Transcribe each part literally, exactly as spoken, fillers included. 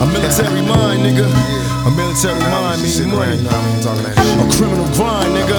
military mind, nigga. A military mind means money. A criminal grind, nigga.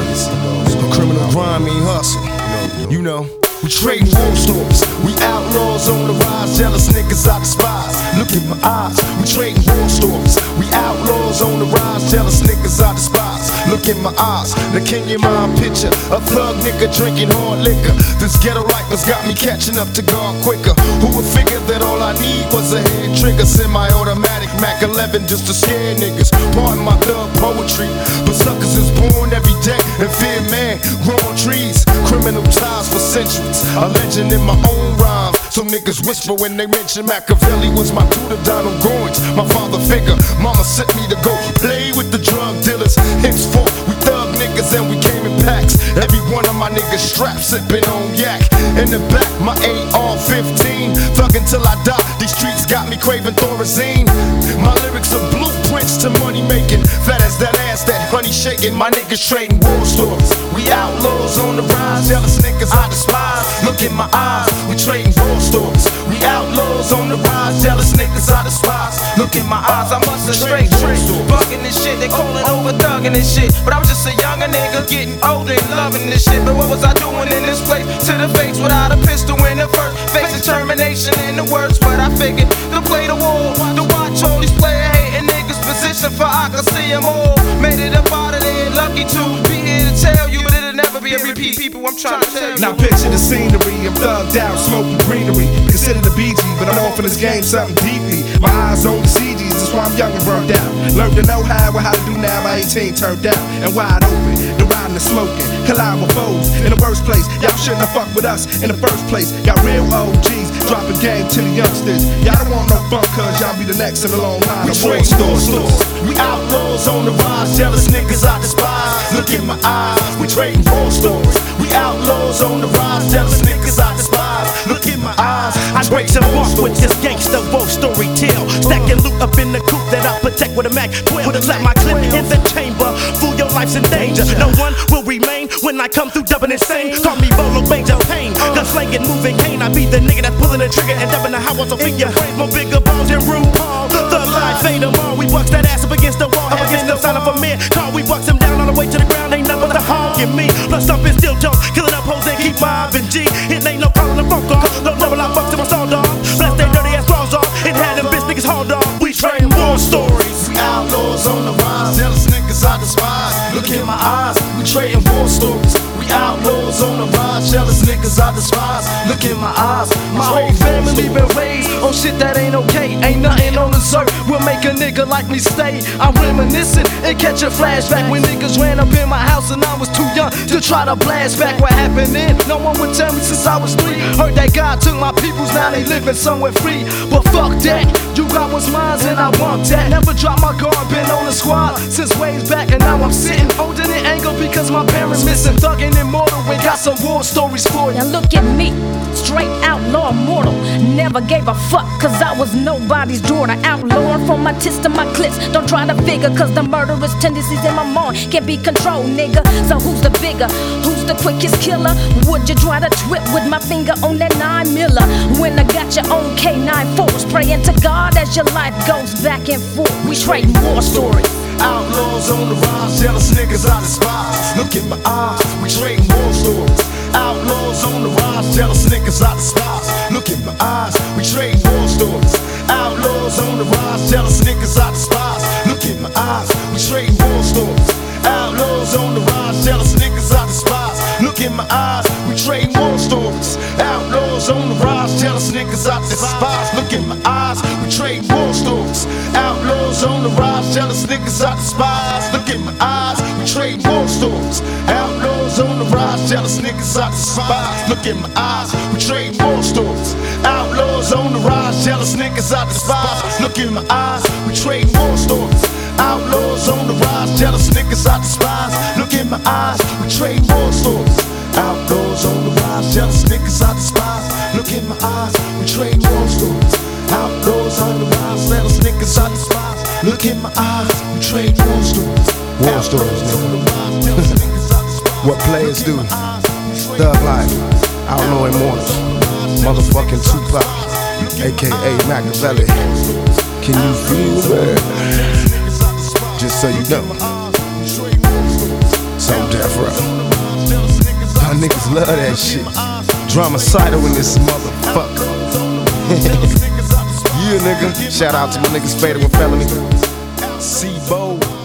A criminal grind mean hustle. You know. We trading war stories. We outlaws on the rise. Jealous niggas I despise. Look in my eyes. We trading war stories. We outlaws on the rise. Jealous niggas I despise. Look in my eyes. The king in my picture. A thug nigga drinking hard liquor. This ghetto life got me catching up to God quicker. Who would figure that all I need was a head trigger? Semi-automatic Mac eleven just to scare niggas. Pardon my thug poetry, but suckers is born every day and fear man growing trees. Criminal ties for centuries. A legend in my own rhyme. Some niggas whisper when they mention Machiavelli was my tutor, Donald Goins, my father figure. Mama sent me to go play with the drug dealers. Henceforth, we thug niggas and we came in packs. Every one of my niggas strapped, sipping on yak. In the back, my A R fifteen. Thug until I die. These streets got me craving Thorazine. My lyrics are blueprints to money making. Fat as that ass, that honey shaking. My niggas trading war stories. We outlaws on the rise. Jealous niggas I despise. Look in my eyes. We trading war stories. We outlaws on the rise. Jealous niggas I despise. Look in my eyes. I must have straight trick. Bugging this shit. They calling over thugging this shit. But I was just a younger nigga getting older and loving this shit. But what was I doing in this place? To the face without a pistol in the first. Face determination in the words. But I figured to play the war. To watch all these player hating niggas position for I can see them all. Made it up out of there. Lucky to be here to tell you. But it'll never be a repeat. People, I'm trying to tell you. Now picture the scenery. I'm thugged out, smoking greenery. Consider the B G, but I'm off in this game something deeply. My eyes on the C Gs, that's why I'm young and burnt out. Learned to know how and how to do now by eighteen, turned out and wide open. The riding and smoking, collide with foes. In the worst place, y'all shouldn't have fucked with us in the first place. Got real O Gs, dropping game to the youngsters. Y'all don't want no fun, cause y'all be the next in the long line. We trade stores, stores. We outlaws on the rise. Jealous niggas I despise. Look in my eyes. We trading war stories. We outlaws on the rise. Jealous niggas I despise. Look in my eyes. I break some off with this gangsta war story tale. Stacking loot up in the coupe that I protect with a Mac twelve. Put a slap my clip in the chamber. Fool, your life's in danger. No one will remain when I come through dubbing insane. Call me Bolo Banger Pain. Gun slanging, moving cane. I be the nigga that's pulling the trigger and dubbing the house so finger. More bigger balls than RuPaul. The life fade them all. We bucks that ass up against the wall. Up against the sign of a man. Call we bucks him down all the way to the ground. Ain't nothing but the hog in me. Plus something still dope. Killing up hoes and keep mobbing G. It ain't no calling the funk off. No double I fuck to my soul dog. Bless their dirty ass claws off. And had them bitch niggas hauled off. We train war stories. We outlaws on the rise. Jealous niggas I despise. Look in my eyes. We trading war stories. We outlaws on the rise. Jealous niggas I despise. Look in my eyes. My whole family been raised on shit that ain't okay. Ain't nothing on this earth will make a nigga like me stay. I'm reminiscing and catch a flashback when niggas ran up in my house and I was too young to try to blast back what happened then. No one would tell me since I was three. Heard that God took my peoples, now they living somewhere free. But fuck that, you got what's mine and I want that. Never drop my guard, been on the squad since ways back and now I'm sitting holding it anger because my parents missing. Thugging immortal, we got some war stories for you. Now look at me, straight outlaw mortal. Never gave a fuck cause I was nobody's daughter. Outlawing from my tits to my clips. Don't try to figure cause the murderous tendencies in my mind can't be controlled, nigga. So who's the bigger? Who's the quickest killer? Would you try to trip with my finger on that nine miller? When I got your own K nine force, praying to God as your life goes back and forth. We trading war stories. Outlaws on the rise, jealous niggas I despise. Look in my eyes, we trading war stories. Outlaws on the rise, jealous niggas I despise. Look in my eyes, we trading war stories. Outlaws on the rise, jealous niggas I despise. Look in my eyes, we trading war stories. Outlaws on the rise, jealous niggas I despise. Look in my eyes, we trading war stories. Outlaws on the rise, jealous niggas I despise. Look in my eyes, we trading war stories. Outlaws on the rise, jealous niggas I despise. Look in my eyes, we trading war stories. Outlaws on the rise, jealous niggas I despise. Look in my eyes, we trading war stories. Outlaws on the rise, jealous niggas I despise. Look in my eyes, we trading war stories. Outlaws on the rise, jealous niggas I despise. Look in my eyes, we trading war stories. Outlaws on the rise, jealous niggas I despise. Look in my eyes, we trading war stories. Outlaws on the rise, jealous niggas I despise. Look in my eyes, we trading war stories. War stories, nigga. What players do. Thug life, outlaw immortal. Motherfucking Tupac, aka Machiavelli. Can you feel it? Just so you know, some death row. Y'all niggas love that shit. Dramacidal in this motherfucker. Yeah, nigga. Shout out to my niggas Fatal and Felony. C-Bo.